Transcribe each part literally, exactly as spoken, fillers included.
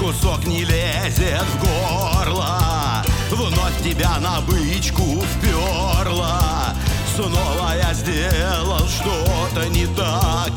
кусок не лезет в горло, вновь тебя на бычку вперла. Снова я сделал что-то не так,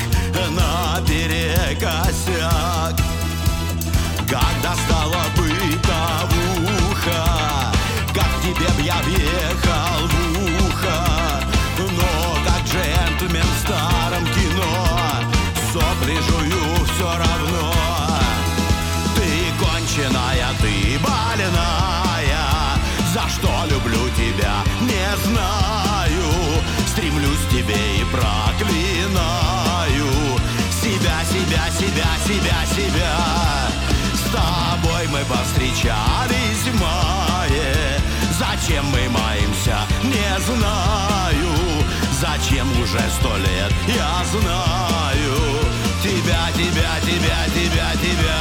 наперекосяк. Когда стала бытовуха, как тебе б я въехал в ухо. Но как джентльмен в старом кино сопли жую все равно. Ты конченая, ты больная, за что люблю тебя, не знаю. Стремлюсь к тебе и проклинаю себя, себя, себя, себя, себя. С тобой мы повстречались в мае. Зачем мы маемся, не знаю. Зачем уже сто лет, я знаю. Тебя, тебя, тебя, тебя, тебя.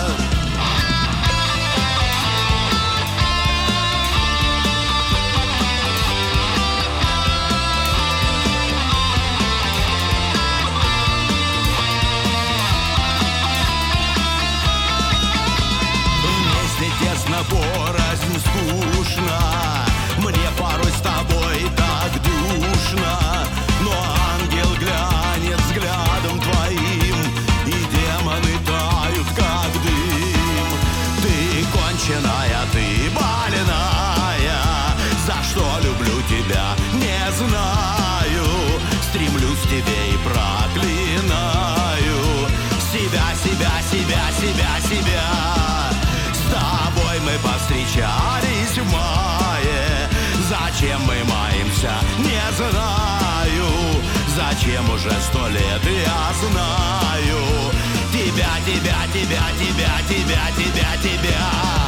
Порознь скучно, мне порой с тобой так душно. Но ангел глянет взглядом твоим, и демоны тают, как дым. Ты конченая, ты больная, за что люблю тебя, не знаю. Стремлюсь к тебе и проклинаю себя, себя, себя, себя, себя. С тобой мы повстречались в мае. Зачем мы маемся, не знаю. Зачем уже сто лет, я знаю. Тебя, тебя, тебя, тебя, тебя, тебя, тебя.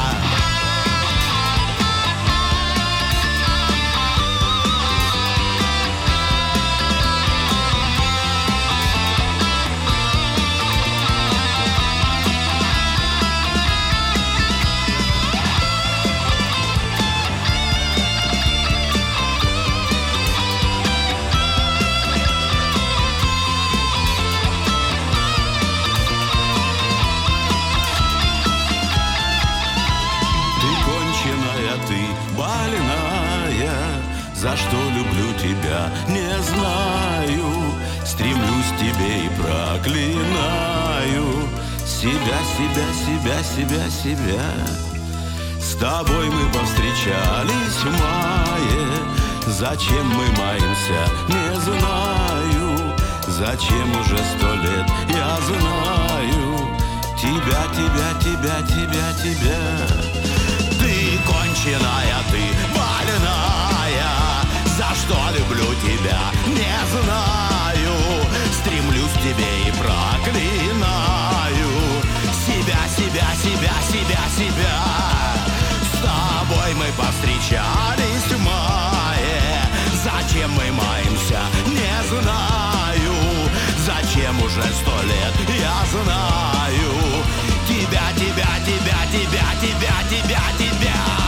За что люблю тебя, не знаю. Стремлюсь к тебе и проклинаю себя, себя, себя, себя, себя. С тобой мы повстречались в мае. Зачем мы маемся, не знаю. Зачем уже сто лет, я знаю. Тебя, тебя, тебя, тебя, тебя. Ты конченая, ты больная. За что люблю тебя, не знаю. Стремлюсь к тебе и проклинаю себя, себя, себя, себя, себя. С тобой мы повстречались в мае. Зачем мы маемся, не знаю. Зачем уже сто лет, я знаю. Тебя, тебя, тебя, тебя, тебя, тебя, тебя.